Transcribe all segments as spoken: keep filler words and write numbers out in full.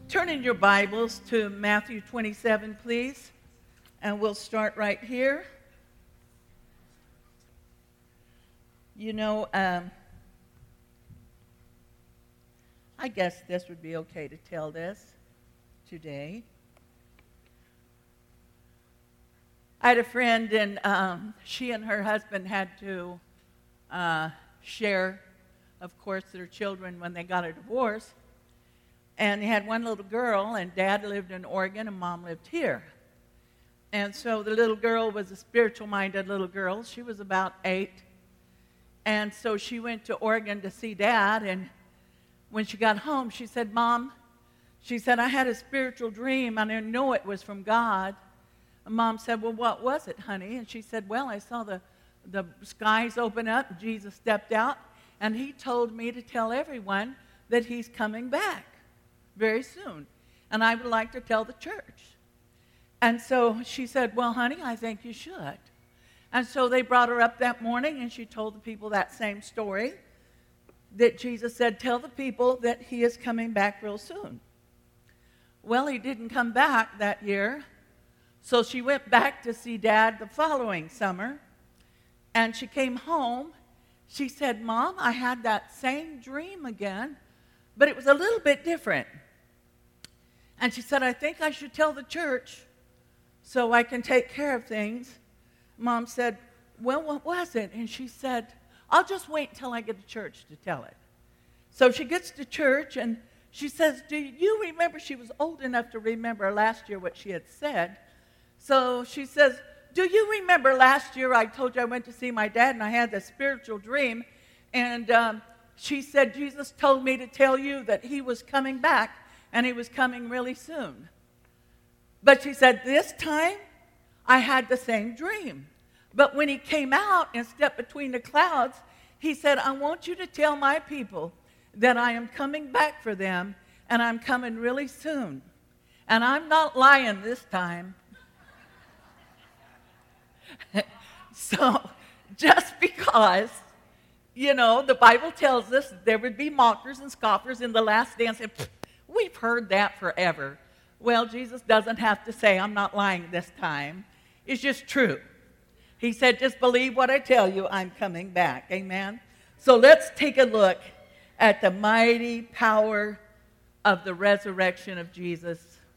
Turn in your Bibles to Matthew twenty-seven, please, and we'll start right here. You know, um, I guess this would be okay to tell this today. I had a friend, and um, she and her husband had to uh, share, of course, their children when they got a divorce. And they had one little girl, and Dad lived in Oregon, and Mom lived here. And so the little girl was a spiritual-minded little girl. She was about eight. And so she went to Oregon to see Dad, and when she got home, she said, Mom, she said, I had a spiritual dream, and I know it was from God. And Mom said, well, what was it, honey? And she said, well, I saw the, the skies open up, and Jesus stepped out, and he told me to tell everyone that he's coming back very soon, and I would like to tell the church. And so she said, well, honey, I think you should. And so they brought her up that morning, and she told the people that same story, that Jesus said, tell the people that he is coming back real soon. Well, he didn't come back that year, so she went back to see Dad the following summer, and she came home. She said, Mom, I had that same dream again, but it was a little bit different. And she said, I think I should tell the church so I can take care of things. Mom said, well, what was it? And she said, I'll just wait until I get to church to tell it. So she gets to church, and she says, do you remember? She was old enough to remember last year what she had said. So she says, do you remember last year I told you I went to see my dad, and I had this spiritual dream, and um, she said, Jesus told me to tell you that he was coming back, and he was coming really soon. But she said, this time, I had the same dream. But when he came out and stepped between the clouds, he said, I want you to tell my people that I am coming back for them, and I'm coming really soon. And I'm not lying this time. So, just because, you know, the Bible tells us there would be mockers and scoffers in the last day, and say, we've heard that forever. Well, Jesus doesn't have to say, I'm not lying this time. It's just true. He said, just believe what I tell you, I'm coming back. Amen? So let's take a look at the mighty power of the resurrection of Jesus.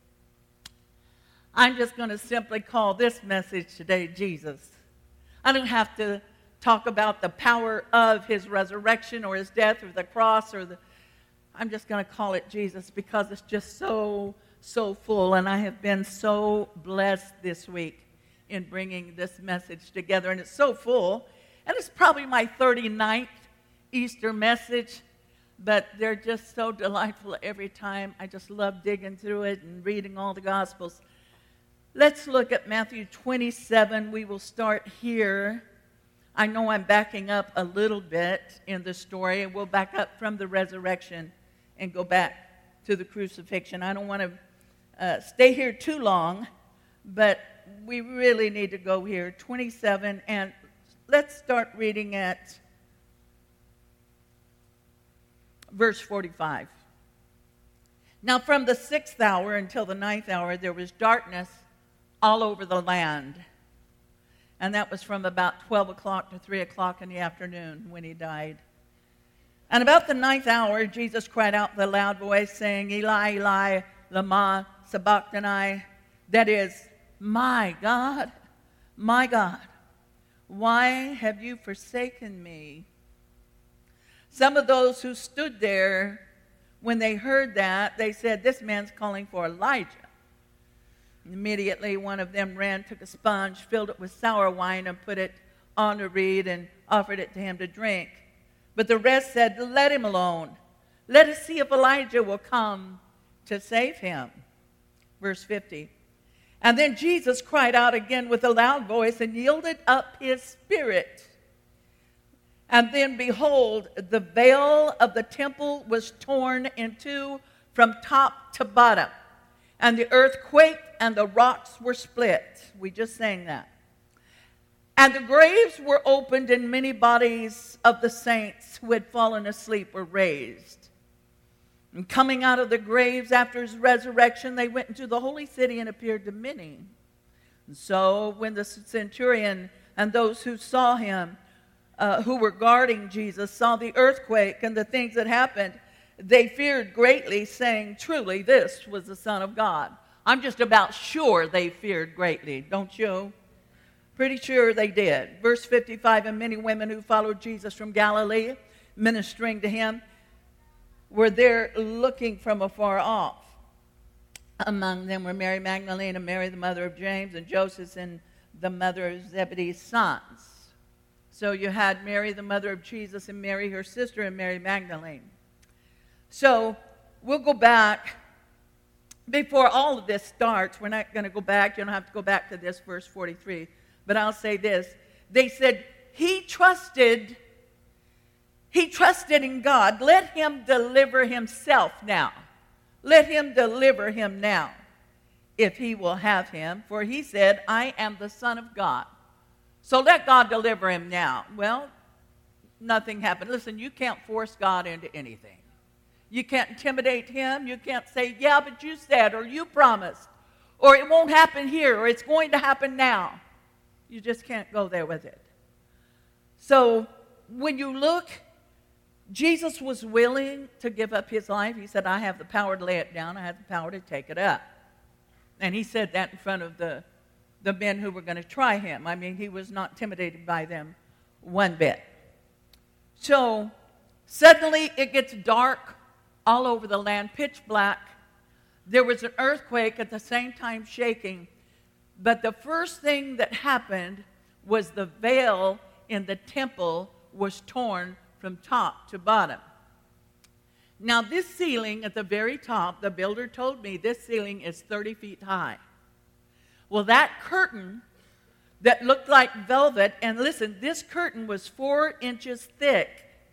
I'm just going to simply call this message today, Jesus. I don't have to talk about the power of his resurrection or his death or the cross or the I'm just going to call it Jesus because it's just so, so full. And I have been so blessed this week in bringing this message together. And it's so full. And it's probably my thirty-ninth Easter message. But they're just so delightful every time. I just love digging through it and reading all the Gospels. Let's look at Matthew twenty-seven. We will start here. I know I'm backing up a little bit in the story. And we'll back up from the resurrection and go back to the crucifixion. I don't want to uh, stay here too long, but we really need to go here. twenty-seven, and let's start reading at verse forty-five. Now from the sixth hour until the ninth hour, there was darkness all over the land. And that was from about twelve o'clock to three o'clock in the afternoon when he died. And about the ninth hour, Jesus cried out with a loud voice, saying, Eli, Eli, lama sabachthani. That is, my God, my God, why have you forsaken me? Some of those who stood there, when they heard that, they said, this man's calling for Elijah. Immediately, one of them ran, took a sponge, filled it with sour wine, and put it on a reed and offered it to him to drink. But the rest said, let him alone. Let us see if Elijah will come to save him. Verse fifty. And then Jesus cried out again with a loud voice and yielded up his spirit. And then, behold, the veil of the temple was torn in two from top to bottom. And the earth quaked and the rocks were split. We just sang that. And the graves were opened, and many bodies of the saints who had fallen asleep were raised. And coming out of the graves after his resurrection, they went into the holy city and appeared to many. And so when the centurion and those who saw him, uh, who were guarding Jesus, saw the earthquake and the things that happened, they feared greatly, saying, truly, this was the Son of God. I'm just about sure they feared greatly, don't you? Pretty sure they did. Verse fifty-five, and many women who followed Jesus from Galilee, ministering to him, were there looking from afar off. Among them were Mary Magdalene and Mary, the mother of James, and Joseph, and the mother of Zebedee's sons. So you had Mary, the mother of Jesus, and Mary, her sister, and Mary Magdalene. So we'll go back. Before all of this starts, we're not going to go back. You don't have to go back to this, verse forty-three. But I'll say this. They said, he trusted, he trusted in God. Let him deliver himself now. Let him deliver him now, if he will have him. For he said, I am the Son of God. So let God deliver him now. Well, nothing happened. Listen, you can't force God into anything. You can't intimidate him. You can't say, yeah, but you said, or you promised, or it won't happen here, or it's going to happen now. You just can't go there with it. So when you look, Jesus was willing to give up his life. He said, I have the power to lay it down. I have the power to take it up. And he said that in front of the, the men who were going to try him. I mean, he was not intimidated by them one bit. So suddenly it gets dark all over the land, pitch black. There was an earthquake at the same time shaking. But the first thing that happened was the veil in the temple was torn from top to bottom. Now this ceiling at the very top, the builder told me this ceiling is thirty feet high. Well, that curtain that looked like velvet, and listen, this curtain was four inches thick.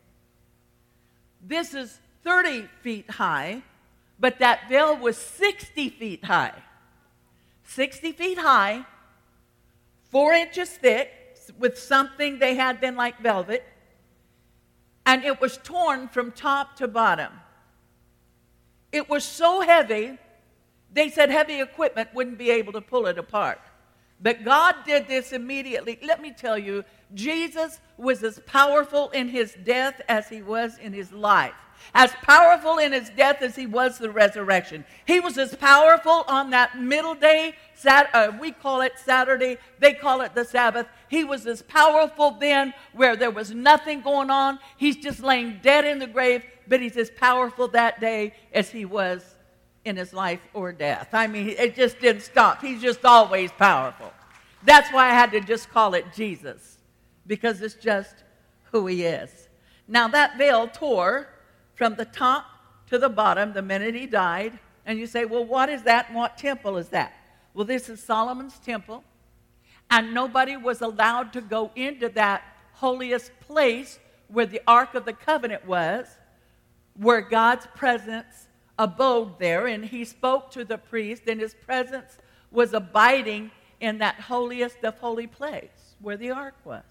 This is thirty feet high, but that veil was sixty feet high. sixty feet high, four inches thick, with something they had then like velvet, and it was torn from top to bottom. It was so heavy, they said heavy equipment wouldn't be able to pull it apart. But God did this immediately. Let me tell you, Jesus was as powerful in his death as he was in his life. As powerful in his death as he was the resurrection. He was as powerful on that middle day, sat, uh, we call it Saturday, they call it the Sabbath. He was as powerful then where there was nothing going on. He's just laying dead in the grave, but he's as powerful that day as he was in his life or death. I mean, it just didn't stop. He's just always powerful. That's why I had to just call it Jesus, because it's just who he is. Now that veil tore from the top to the bottom the minute he died. And you say, well, what is that and what temple is that? Well, this is Solomon's temple. And nobody was allowed to go into that holiest place where the Ark of the Covenant was, where God's presence abode there. And he spoke to the priest, and his presence was abiding in that holiest of holy place where the Ark was.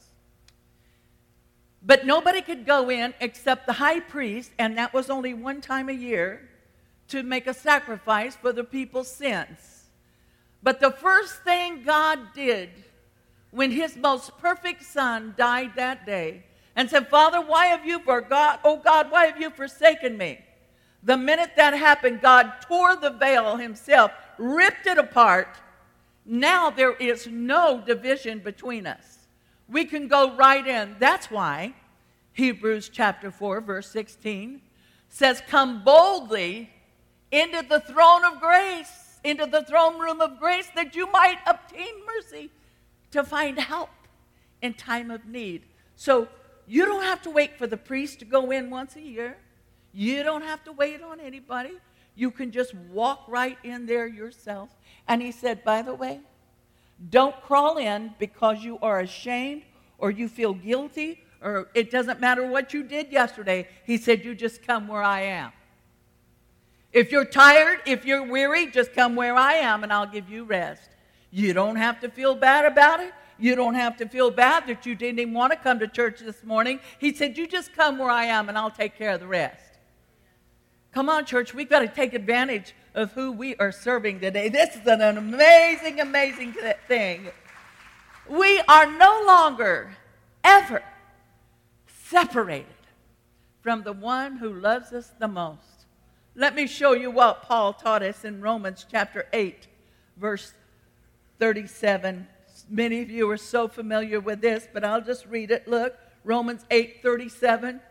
But nobody could go in except the high priest, and that was only one time a year, to make a sacrifice for the people's sins. But the first thing God did when his most perfect son died that day and said, Father, why have you forgot? Oh God, why have you forsaken me? The minute that happened, God tore the veil himself, ripped it apart. Now there is no division between us. We can go right in. That's why Hebrews chapter four, verse sixteen says, come boldly into the throne of grace, into the throne room of grace, that you might obtain mercy to find help in time of need. So you don't have to wait for the priest to go in once a year. You don't have to wait on anybody. You can just walk right in there yourself. And he said, by the way, don't crawl in because you are ashamed or you feel guilty, or it doesn't matter what you did yesterday. He said, you just come where I am. If you're tired, if you're weary, just come where I am and I'll give you rest. You don't have to feel bad about it. You don't have to feel bad that you didn't even want to come to church this morning. He said, you just come where I am and I'll take care of the rest. Come on, church, we've got to take advantage of who we are serving today. This is an amazing, amazing thing. We are no longer, ever separated from the one who loves us the most. Let me show you what Paul taught us in Romans chapter eight, verse thirty-seven. Many of you are so familiar with this, but I'll just read it. Look, Romans eight thirty-seven.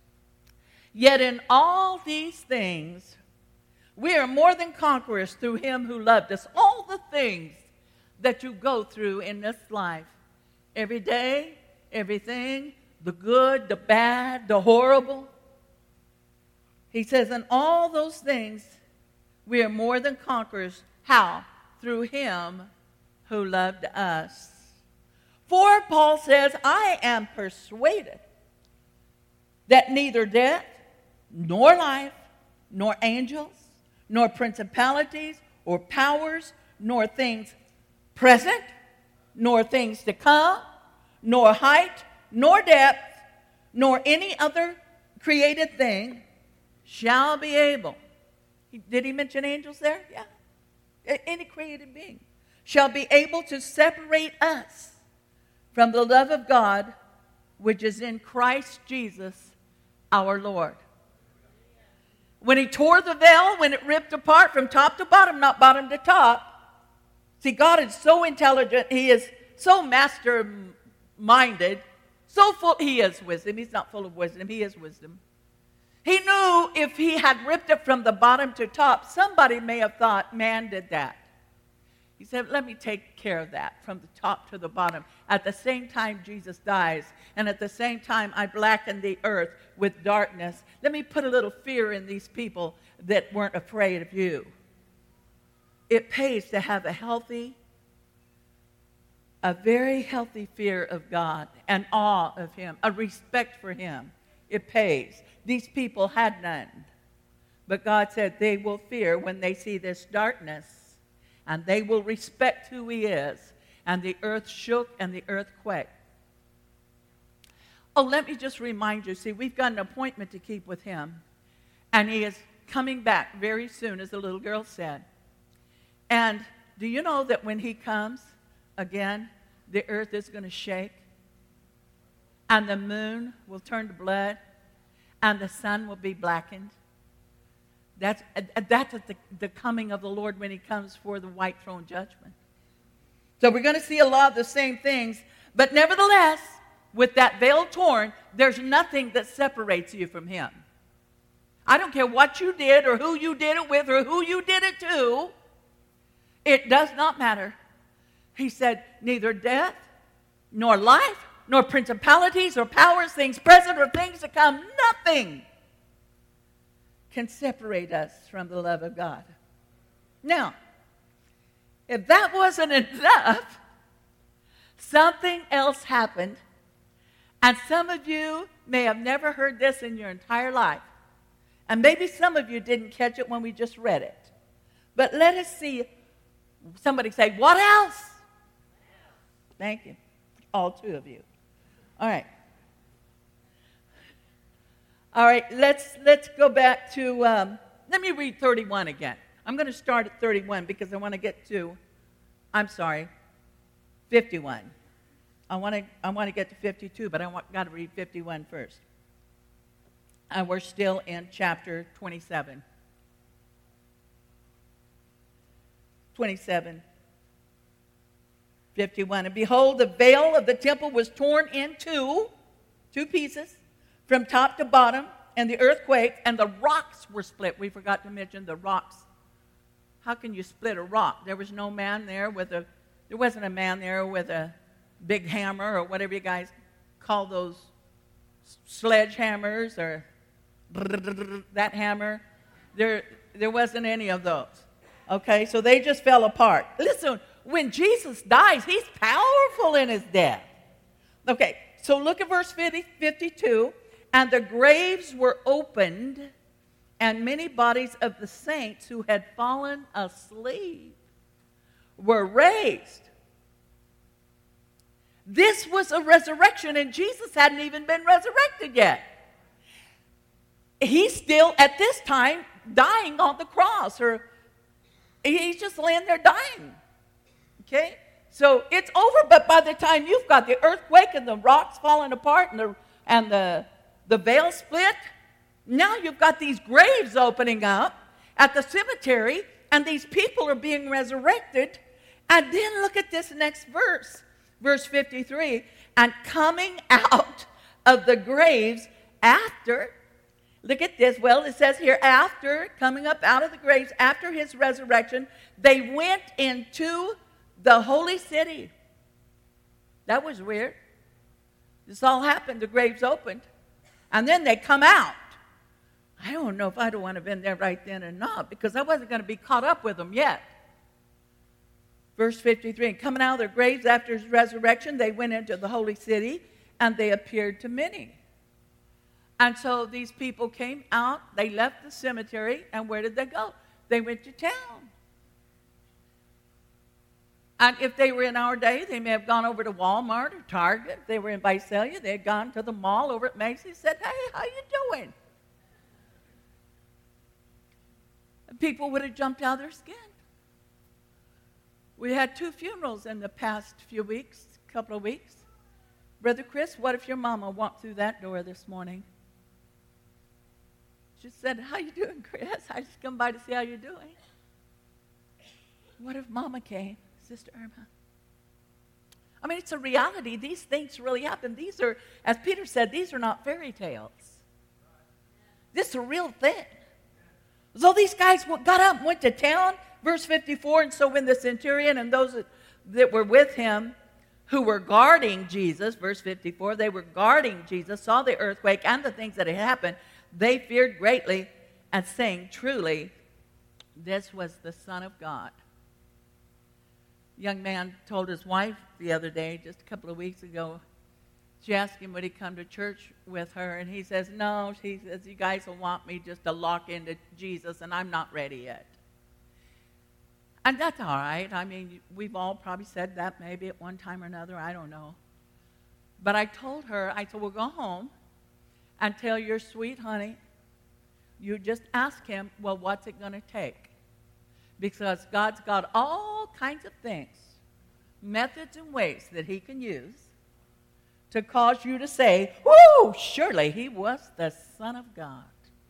Yet in all these things, we are more than conquerors through him who loved us. All the things that you go through in this life, every day, everything, the good, the bad, the horrible. He says, in all those things, we are more than conquerors. How? Through him who loved us. For Paul says, I am persuaded that neither death, nor life, nor angels, nor principalities, or powers, nor things present, nor things to come, nor height, nor depth, nor any other created thing shall be able. Did he mention angels there? Yeah. Any created being shall be able to separate us from the love of God, which is in Christ Jesus our Lord. When he tore the veil, when it ripped apart from top to bottom, not bottom to top. See, God is so intelligent. He is so master-minded. So full, he is wisdom. He's not full of wisdom. He is wisdom. He knew if he had ripped it from the bottom to top, somebody may have thought, man did that. He said, let me take care of that from the top to the bottom. At the same time Jesus dies, and at the same time I blacken the earth with darkness, let me put a little fear in these people that weren't afraid of you. It pays to have a healthy, a very healthy fear of God, an awe of him, a respect for him. It pays. These people had none. But God said they will fear when they see this darkness, and they will respect who he is. And the earth shook and the earth quaked. Oh, let me just remind you, see, we've got an appointment to keep with him. And he is coming back very soon, as the little girl said. And do you know that when he comes again, the earth is going to shake? And the moon will turn to blood? And the sun will be blackened? That's, that's at the, the coming of the Lord when he comes for the white throne judgment. So we're going to see a lot of the same things. But nevertheless, with that veil torn, there's nothing that separates you from him. I don't care what you did or who you did it with or who you did it to. It does not matter. He said, neither death, nor life, nor principalities or powers, things present or things to come, nothing can separate us from the love of God. Now, if that wasn't enough, something else happened, and some of you may have never heard this in your entire life, and maybe some of you didn't catch it when we just read it. But let us see. Somebody say, what else? Thank you. All two of you. All right. All right, let's let's go back to, um, let me read thirty-one again. I'm going to start at thirty-one because I want to get to, I'm sorry, fifty-one. I want to I want to get to fifty-two, but I want, got to read fifty-one first. And we're still in chapter twenty-seven. twenty-seven. fifty-one. And behold, the veil of the temple was torn in two, two pieces, from top to bottom, and the earth quaked, and the rocks were split. We forgot to mention the rocks. How can you split a rock? There was no man there with a, there wasn't a man there with a big hammer or whatever you guys call those sledgehammers or that hammer. There, there wasn't any of those. Okay, so they just fell apart. Listen, when Jesus dies, he's powerful in his death. Okay, so look at verse fifty-two. And the graves were opened, and many bodies of the saints who had fallen asleep were raised. This was a resurrection, and Jesus hadn't even been resurrected yet. he's still, at this time, dying on the cross. Or he's just laying there dying. Okay? So it's over, but by the time you've got the earthquake and the rocks falling apart and the, and the, the veil split, now you've got these graves opening up at the cemetery, and these people are being resurrected. And then look at this next verse, verse fifty-three. And coming out of the graves after, look at this, well, it says here, after, coming up out of the graves, after his resurrection, they went into the holy city. That was weird. This all happened, the graves opened, and then they come out. I don't know if I'd want to have been there right then or not, because I wasn't going to be caught up with them yet. Verse fifty-three, and coming out of their graves after his resurrection, they went into the holy city, and they appeared to many. And so these people came out, they left the cemetery, and where did they go? They went to town. And if they were in our day, they may have gone over to Walmart or Target. If they were in Visalia, they had gone to the mall over at Macy's, said, hey, how you doing? And people would have jumped out of their skin. We had two funerals in the past few weeks, couple of weeks. Brother Chris, what if your mama walked through that door this morning? She said, how you doing, Chris? I just come by to see how you're doing. What if mama came, Sister Irma? I mean, it's a reality. These things really happen. These are, as Peter said, these are not fairy tales. This is a real thing. So these guys got up and went to town, verse fifty-four, and so when the centurion and those that, that were with him who were guarding Jesus, verse fifty-four, they were guarding Jesus, saw the earthquake and the things that had happened, they feared greatly and saying, truly, this was the Son of God. A young man told his wife the other day, just a couple of weeks ago, she asked him would he come to church with her, and he says, no, he says, you guys will want me just to lock into Jesus, and I'm not ready yet. And that's all right. I mean, we've all probably said that maybe at one time or another. I don't know. But I told her, I said, well, go home and tell your sweet honey, you just ask him, well, what's it going to take? Because God's got all kinds of things, methods and ways that he can use to cause you to say, whoo, surely he was the Son of God.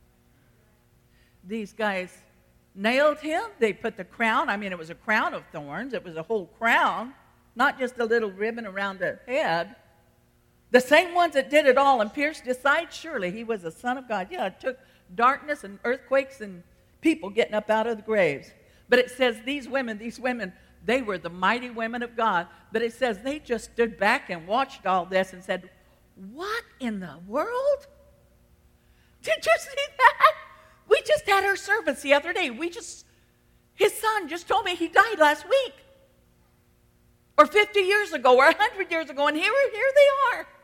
These guys nailed him. They put the crown. I mean, it was a crown of thorns. It was a whole crown, not just a little ribbon around the head. The same ones that did it all and pierced his side, surely he was the Son of God. Yeah, it took darkness and earthquakes and people getting up out of the graves. But it says these women, these women, they were the mighty women of God. But it says they just stood back and watched all this and said, what in the world? Did you see that? We just had our service the other day. We just, his son just told me he died last week. Or fifty years ago, or one hundred years ago, and here, here they are.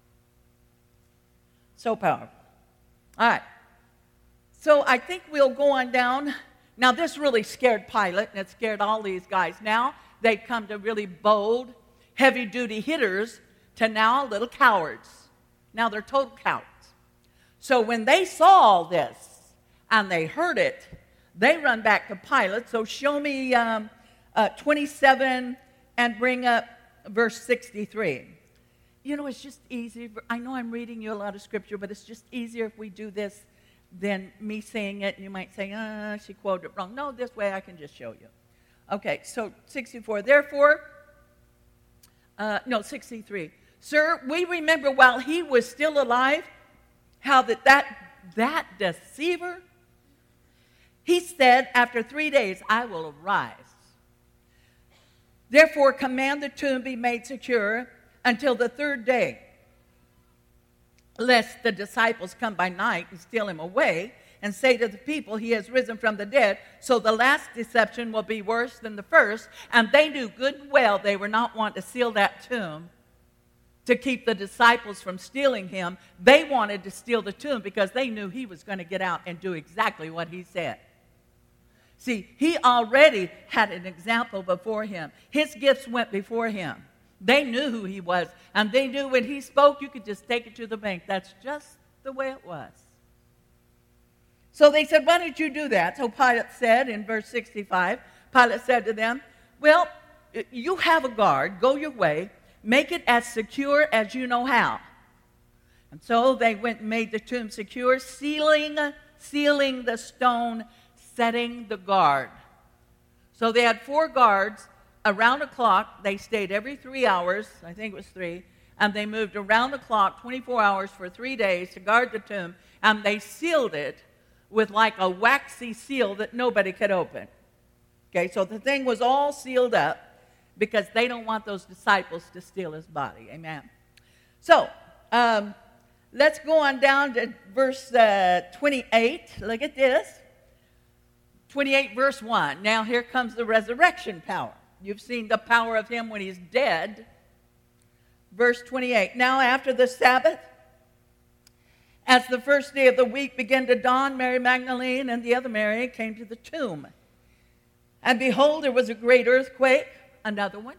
So powerful. All right. So I think we'll go on down. Now, this really scared Pilate, and it scared all these guys. Now, they come to really bold, heavy-duty hitters to now little cowards. Now, they're total cowards. So when they saw all this, and they heard it, they run back to Pilate. So show me um, uh, twenty-seven and bring up verse sixty-three. You know, it's just easy. I know I'm reading you a lot of scripture, but it's just easier if we do this than me saying it. And you might say, ah, she quoted it wrong. No, this way I can just show you. Okay, so sixty-four. Therefore, uh, no, sixty-three. Sir, we remember while he was still alive, how that that, that deceiver, he said, after three days, I will arise. Therefore, command the tomb be made secure until the third day, lest the disciples come by night and steal him away and say to the people, he has risen from the dead. So the last deception will be worse than the first. And they knew good and well they were not wanting to seal that tomb to keep the disciples from stealing him. They wanted to steal the tomb because they knew he was going to get out and do exactly what he said. See, he already had an example before him. His gifts went before him. They knew who he was, and they knew when he spoke, you could just take it to the bank. That's just the way it was. So they said, why did you do that? So Pilate said in verse sixty-five, Pilate said to them, well, you have a guard. Go your way. Make it as secure as you know how. And so they went and made the tomb secure, sealing, sealing the stone, setting the guard. So they had four guards around the clock. They stayed every three hours. I think it was three. And they moved around the clock twenty-four hours for three days to guard the tomb. And they sealed it with like a waxy seal that nobody could open. Okay, so the thing was all sealed up because they don't want those disciples to steal his body. Amen. So, um, let's go on down to verse uh, twenty-eight. Look at this. twenty-eight verse one. Now here comes the resurrection power. You've seen the power of him when he's dead. Verse twenty-eight. Now after the Sabbath, as the first day of the week began to dawn, Mary Magdalene and the other Mary came to the tomb. And behold, there was a great earthquake, another one.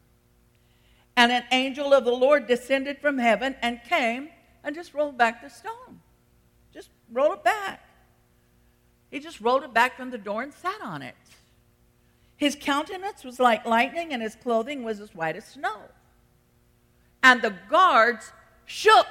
And an angel of the Lord descended from heaven and came and just rolled back the stone. Just rolled it back. He just rolled it back from the door and sat on it. His countenance was like lightning, and his clothing was as white as snow. And the guards shook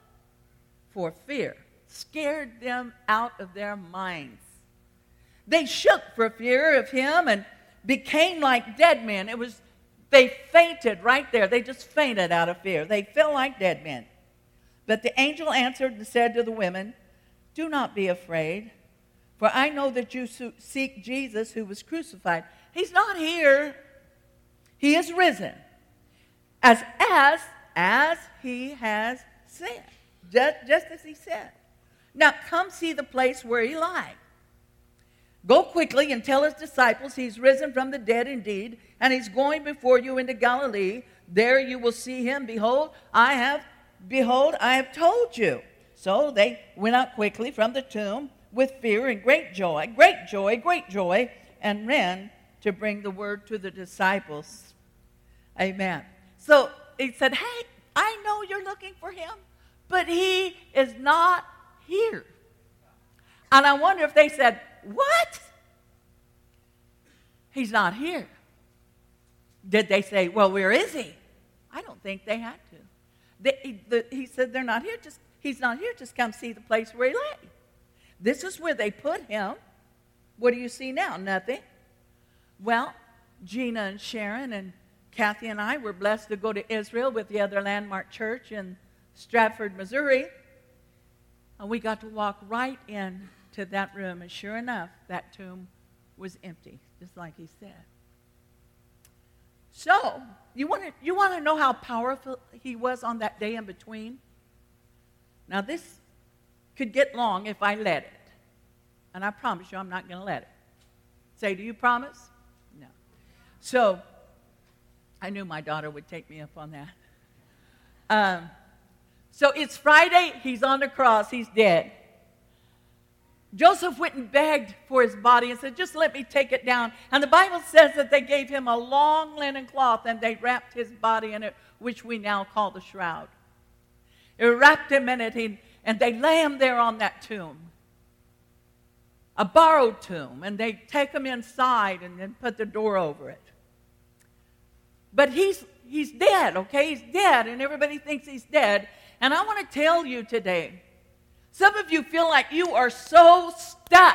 for fear, scared them out of their minds. They shook for fear of him and became like dead men. It was, they fainted right there. They just fainted out of fear. They fell like dead men. But the angel answered and said to the women, do not be afraid, for I know that you seek Jesus who was crucified. He's not here. He is risen, as, as, as he has said, just, just as he said. Now come see the place where he lied. Go quickly and tell his disciples he's risen from the dead indeed, and he's going before you into Galilee. There you will see him. Behold, I have, behold, I have told you. So they went out quickly from the tomb with fear and great joy, great joy, great joy, and ran to bring the word to the disciples. Amen. So he said, hey, I know you're looking for him, but he is not here. And I wonder if they said, what? He's not here. Did they say, well, where is he? I don't think they had to. They, the, he said, they're not here. Just he's not here. Just come see the place where he lay. This is where they put him. What do you see now? Nothing. Well, Gina and Sharon and Kathy and I were blessed to go to Israel with the other Landmark Church in Stratford, Missouri. And we got to walk right in to that room, and sure enough, that tomb was empty, just like he said. So, you want to you want to know how powerful he was on that day in between? Now, this could get long if I let it. And I promise you I'm not going to let it. Say, do you promise? No. So, I knew my daughter would take me up on that. Um, so, it's Friday. He's on the cross. He's dead. Joseph went and begged for his body and said, just let me take it down. And the Bible says that they gave him a long linen cloth and they wrapped his body in it, which we now call the shroud. They wrapped him in it and they lay him there on that tomb, a borrowed tomb, and they take him inside and then put the door over it. But he's, he's dead, okay? He's dead, and everybody thinks he's dead. And I want to tell you today, some of you feel like you are so stuck.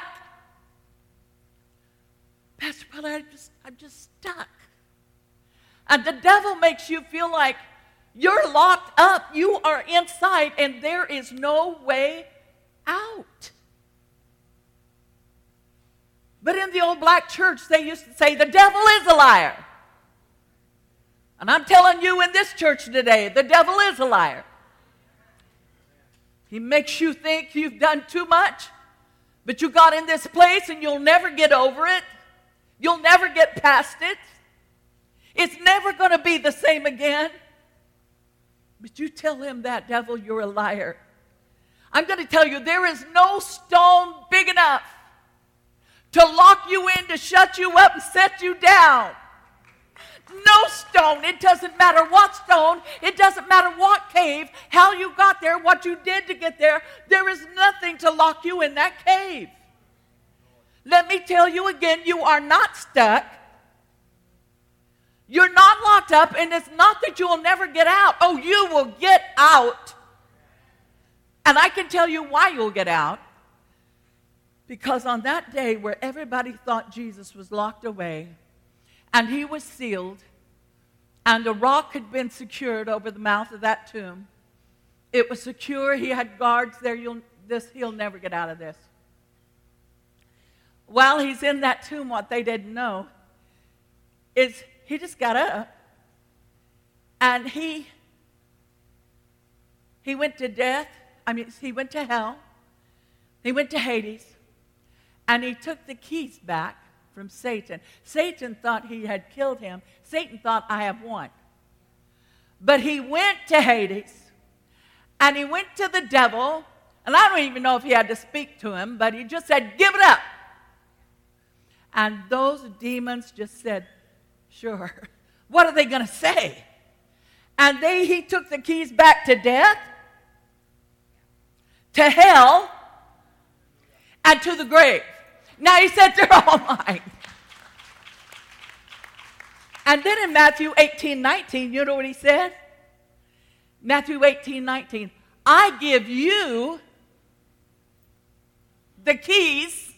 Pastor Paula, I'm just, I'm just stuck. And the devil makes you feel like you're locked up. You are inside, and there is no way out. But in the old black church, they used to say, the devil is a liar. And I'm telling you in this church today, the devil is a liar. He makes you think you've done too much, but you got in this place and you'll never get over it. You'll never get past it. It's never going to be the same again. But you tell him that, devil, you're a liar. I'm going to tell you, there is no stone big enough to lock you in, to shut you up and set you down. No stone. It doesn't matter what stone. It doesn't matter what cave, how you got there, what you did to get there. There is nothing to lock you in that cave. Let me tell you again, you are not stuck. You're not locked up, and it's not that you'll never get out. Oh, you will get out. And I can tell you why you'll get out. Because on that day where everybody thought Jesus was locked away, and he was sealed, and a rock had been secured over the mouth of that tomb, it was secure. He had guards there. You'll, this, he'll never get out of this. While he's in that tomb, what they didn't know is he just got up, and he he went to death. I mean, he went to hell. He went to Hades, and he took the keys back from Satan. Satan thought he had killed him. Satan thought, I have won. But he went to Hades, and he went to the devil, and I don't even know if he had to speak to him, but he just said, give it up. And those demons just said, sure. What are they going to say? And they, he took the keys back to death, to hell, and to the grave. Now he said, they're all mine. And then in Matthew eighteen nineteen, you know what he said? Matthew eighteen nineteen, I give you the keys.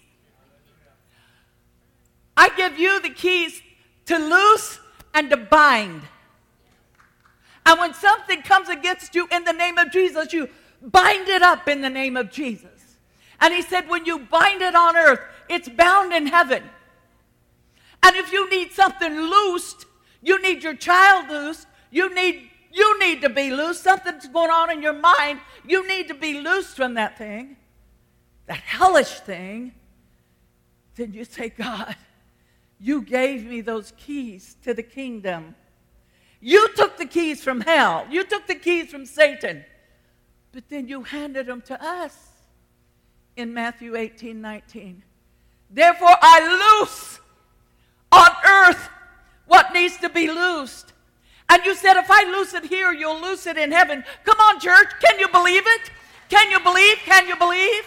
I give you the keys to loose and to bind. And when something comes against you in the name of Jesus, you bind it up in the name of Jesus. And he said, when you bind it on earth, it's bound in heaven. And if you need something loosed, you need your child loosed, you need, you need to be loosed, something's going on in your mind, you need to be loosed from that thing, that hellish thing, then you say, God, you gave me those keys to the kingdom. You took the keys from hell. You took the keys from Satan. But then you handed them to us in Matthew eighteen nineteen. Therefore, I loose on earth what needs to be loosed. And you said, if I loose it here, you'll loose it in heaven. Come on, church. Can you believe it? Can you believe? Can you believe?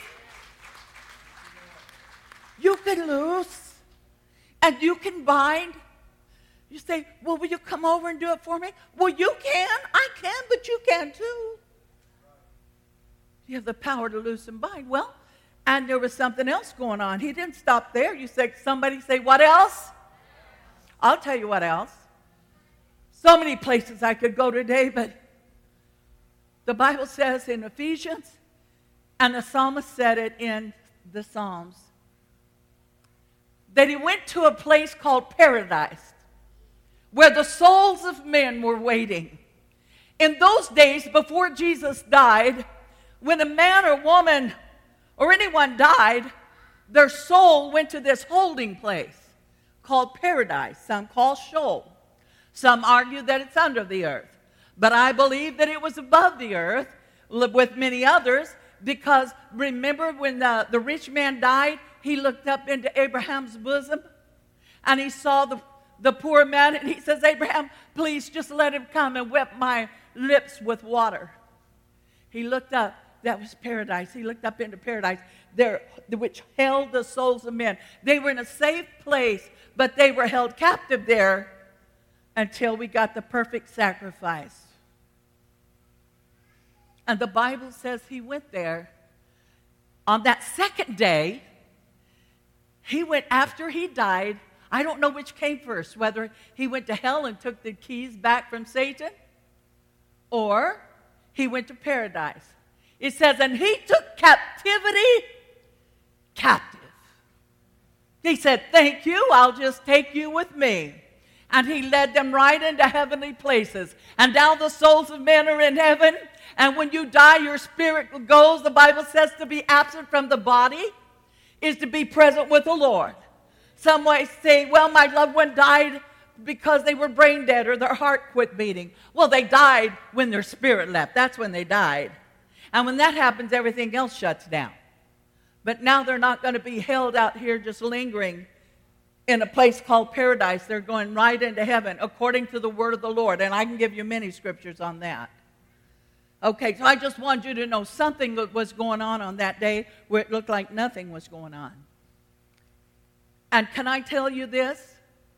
You can loose. And you can bind. You say, well, will you come over and do it for me? Well, you can. I can, but you can too. You have the power to loose and bind. Well, and there was something else going on. He didn't stop there. You say, somebody say, what else? I'll tell you what else. So many places I could go today, but the Bible says in Ephesians, and the psalmist said it in the Psalms, that he went to a place called paradise, where the souls of men were waiting. In those days, before Jesus died, when a man or woman or anyone died, their soul went to this holding place called paradise. Some call Sheol. Some argue that it's under the earth. But I believe that it was above the earth with many others, because remember when the, the rich man died, he looked up into Abraham's bosom, and he saw the, the poor man, and he says, Abraham, please just let him come and wet my lips with water. He looked up. That was paradise. He looked up into paradise, there, which held the souls of men. They were in a safe place, but they were held captive there until we got the perfect sacrifice. And the Bible says he went there. On that second day, he went after he died. I don't know which came first, whether he went to hell and took the keys back from Satan, or he went to paradise. It says, and he took captivity captive. He said, thank you, I'll just take you with me. And he led them right into heavenly places. And now the souls of men are in heaven. And when you die, your spirit goes. The Bible says to be absent from the body is to be present with the Lord. Some might say, well, my loved one died because they were brain dead or their heart quit beating. Well, they died when their spirit left. That's when they died. And when that happens, everything else shuts down. But now they're not going to be held out here just lingering in a place called paradise. They're going right into heaven according to the word of the Lord. And I can give you many scriptures on that. Okay, so I just wanted you to know something was going on on that day where it looked like nothing was going on. And can I tell you this?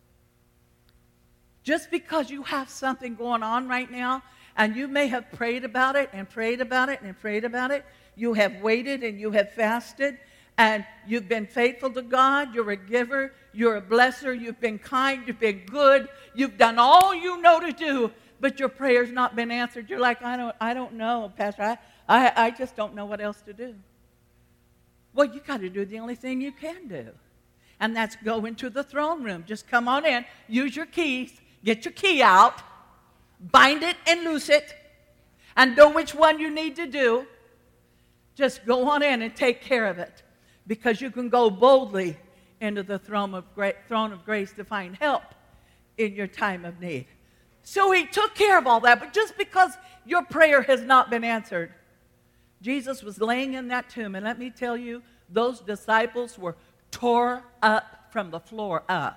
Just because you have something going on right now, and you may have prayed about it and prayed about it and prayed about it, you have waited and you have fasted, and you've been faithful to God, you're a giver, you're a blesser, you've been kind, you've been good, you've done all you know to do, but your prayer's not been answered. You're like, I don't, I don't know, Pastor. I, I, I just don't know what else to do. Well, you got to do the only thing you can do, and that's go into the throne room. Just come on in, use your keys, get your key out, bind it and loose it, and know which one you need to do. Just go on in and take care of it, because you can go boldly into the throne of, gra- throne of grace to find help in your time of need. So he took care of all that, but just because your prayer has not been answered, Jesus was laying in that tomb, and let me tell you, those disciples were tore up from the floor up.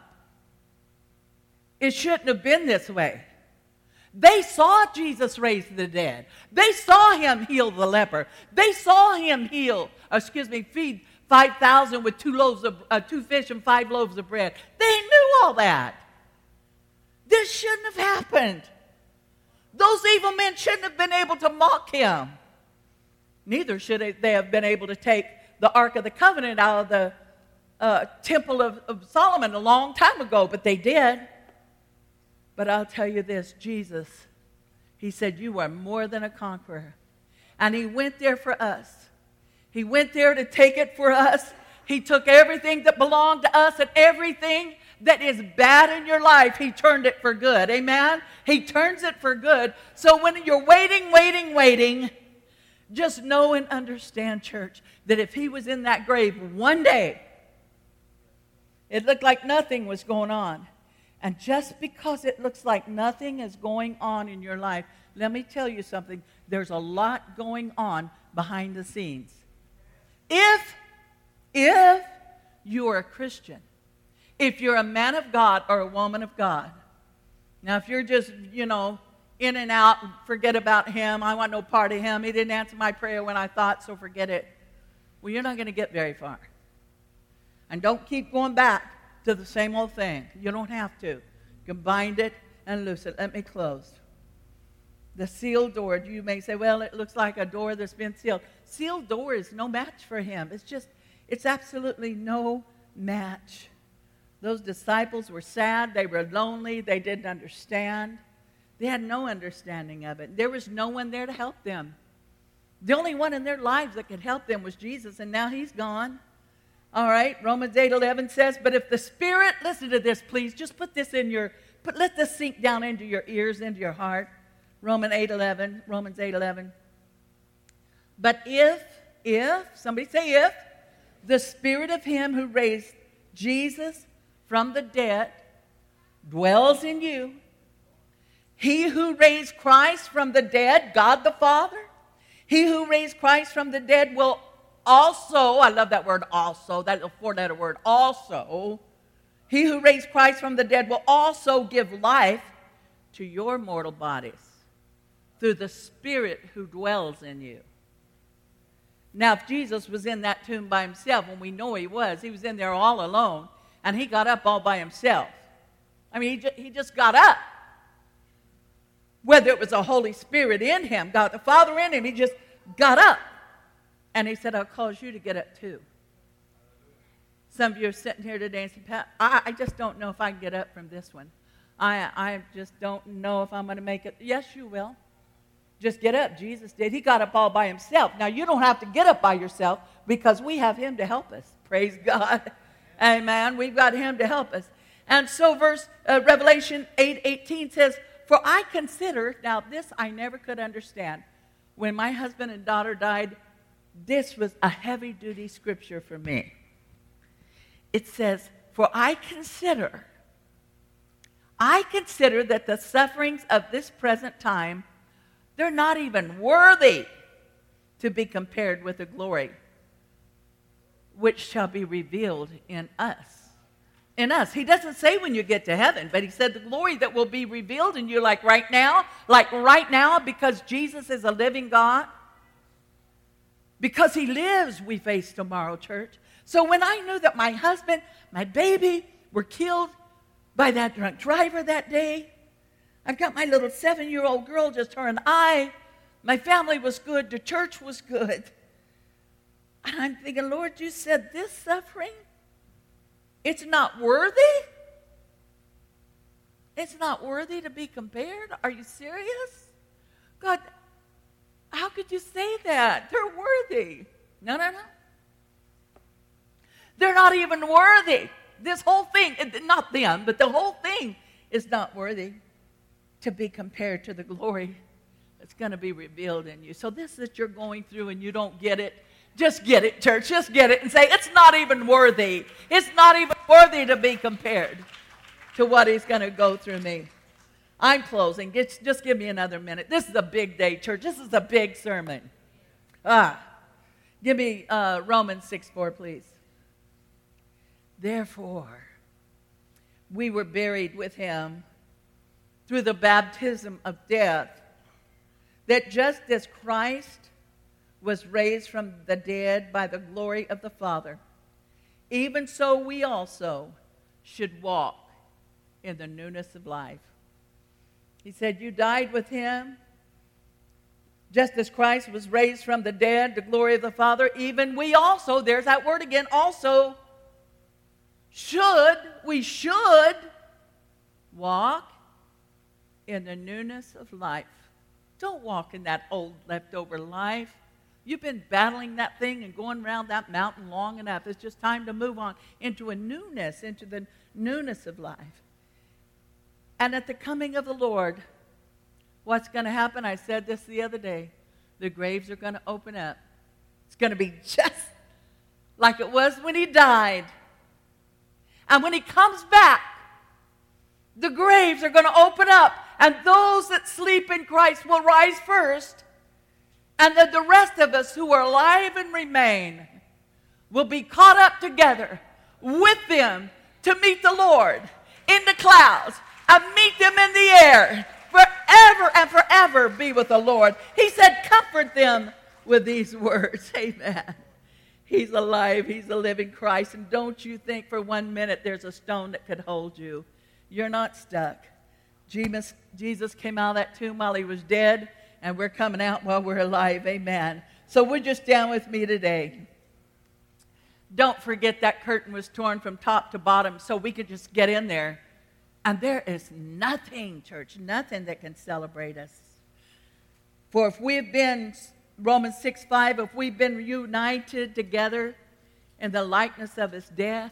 It shouldn't have been this way. They saw Jesus raise the dead. They saw him heal the leper. They saw him heal, excuse me, feed five thousand with two loaves of uh, two fish and five loaves of bread. They knew all that. This shouldn't have happened. Those evil men shouldn't have been able to mock him. Neither should they have been able to take the Ark of the Covenant out of the uh, temple of, of Solomon a long time ago, but they did. But I'll tell you this, Jesus, he said, you are more than a conqueror. And he went there for us. He went there to take it for us. He took everything that belonged to us, and everything that is bad in your life, he turned it for good. Amen? He turns it for good. So when you're waiting, waiting, waiting, just know and understand, church, that if he was in that grave one day, it looked like nothing was going on. And just because it looks like nothing is going on in your life, let me tell you something. There's a lot going on behind the scenes. If, if you are a Christian, if you're a man of God or a woman of God, now if you're just, you know, in and out, forget about him, I want no part of him, he didn't answer my prayer when I thought, so forget it. Well, you're not going to get very far. And don't keep going back to the same old thing. You don't have to. You can bind it and loose it. Let me close. The sealed door. You may say, well, it looks like a door that's been sealed. Sealed door is no match for him. It's just, it's absolutely no match. Those disciples were sad. They were lonely. They didn't understand. They had no understanding of it. There was no one there to help them. The only one in their lives that could help them was Jesus, and now he's gone. All right, Romans eight eleven says, but if the Spirit, listen to this, please, just put this in your, put, let this sink down into your ears, into your heart. Romans eight eleven, Romans eight eleven. But if, if, somebody say if, the Spirit of him who raised Jesus from the dead dwells in you, he who raised Christ from the dead, God the Father, he who raised Christ from the dead will also, I love that word also, that four-letter word, also, he who raised Christ from the dead will also give life to your mortal bodies through the Spirit who dwells in you. Now, if Jesus was in that tomb by himself, and we know he was, he was in there all alone, and he got up all by himself. I mean, he just, he just got up. Whether it was the Holy Spirit in him, God the Father in him, he just got up. And he said, I'll cause you to get up too. Some of you are sitting here today and say, Pat, I, I just don't know if I can get up from this one. I, I just don't know if I'm going to make it. Yes, you will. Just get up. Jesus did. He got up all by himself. Now, you don't have to get up by yourself because we have him to help us. Praise God. Amen. We've got him to help us. And so verse uh, Revelation eight eighteen says, for I consider, now this I never could understand. When my husband and daughter died, this was a heavy-duty scripture for me. It says, for I consider, I consider that the sufferings of this present time, they're not even worthy to be compared with the glory which shall be revealed in us. in us. He doesn't say when you get to heaven, but he said the glory that will be revealed in you, like right now, like right now, because Jesus is a living God. Because he lives, we face tomorrow, church. So when I knew that my husband, my baby, were killed by that drunk driver that day, I've got my little seven-year-old girl, just her and I. My family was good. The church was good. And I'm thinking, Lord, you said this suffering, it's not worthy? It's not worthy to be compared? Are you serious? God, how could you say that? They're worthy. No, no, no. They're not even worthy. This whole thing, not them, but the whole thing is not worthy to be compared to the glory that's going to be revealed in you. So this that you're going through and you don't get it, just get it, church. Just get it and say, it's not even worthy. It's not even worthy to be compared to what he's going to go through me. I'm closing. Just, just give me another minute. This is a big day, church. This is a big sermon. Ah, give me uh, Romans six four, please. Therefore, we were buried with him through the baptism of death, that just as Christ was raised from the dead by the glory of the Father, even so we also should walk in the newness of life. He said, you died with him, just as Christ was raised from the dead, the glory of the Father, even we also, there's that word again, also should, we should walk in the newness of life. Don't walk in that old leftover life. You've been battling that thing and going around that mountain long enough. It's just time to move on into a newness, into the newness of life. And at the coming of the Lord, what's going to happen? I said this the other day. The graves are going to open up. It's going to be just like it was when he died. And when he comes back, the graves are going to open up. And those that sleep in Christ will rise first. And then the rest of us who are alive and remain will be caught up together with them to meet the Lord in the clouds and meet them in the air. Forever and forever be with the Lord. He said, comfort them with these words. Amen. He's alive. He's the living Christ. And don't you think for one minute there's a stone that could hold you. You're not stuck. Jesus, Jesus came out of that tomb while he was dead, and we're coming out while we're alive. Amen. So would you stand with me today? Don't forget that curtain was torn from top to bottom so we could just get in there. And there is nothing, church, nothing that can celebrate us. For if we've been, Romans six five, if we've been united together in the likeness of his death,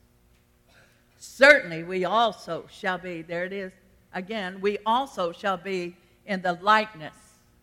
certainly we also shall be, there it is again, we also shall be in the likeness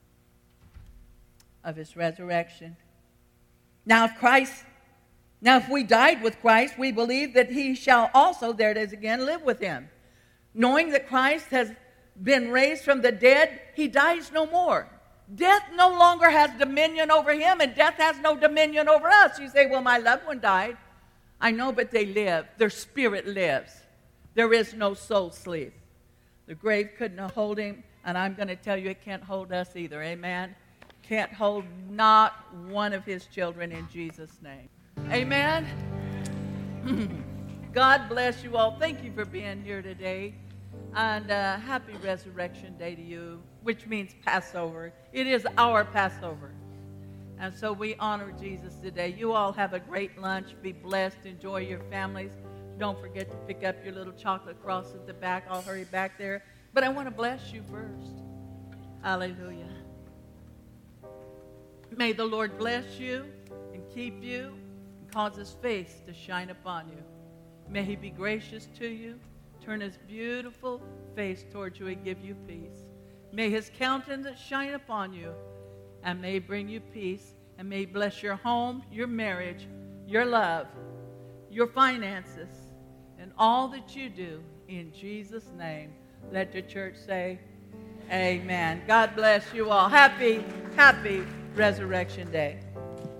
of his resurrection. Now if Christ, now if we died with Christ, we believe that he shall also, there it is again, live with him. Knowing that Christ has been raised from the dead, he dies no more. Death no longer has dominion over him, and death has no dominion over us. You say, well, my loved one died. I know, but they live. Their spirit lives. There is no soul sleep. The grave couldn't hold him, and I'm going to tell you it can't hold us either. Amen? Can't hold not one of his children in Jesus' name. Amen? God bless you all. Thank you for being here today. And uh, happy Resurrection Day to you, which means Passover. It is our Passover. And so we honor Jesus today. You all have a great lunch. Be blessed. Enjoy your families. Don't forget to pick up your little chocolate cross at the back. I'll hurry back there. But I want to bless you first. Hallelujah. May the Lord bless you and keep you and cause his face to shine upon you. May he be gracious to you, turn his beautiful face towards you and give you peace. May his countenance shine upon you, and may he bring you peace, and may he bless your home, your marriage, your love, your finances, and all that you do in Jesus' name. Let the church say, amen. God bless you all. Happy, happy Resurrection Day.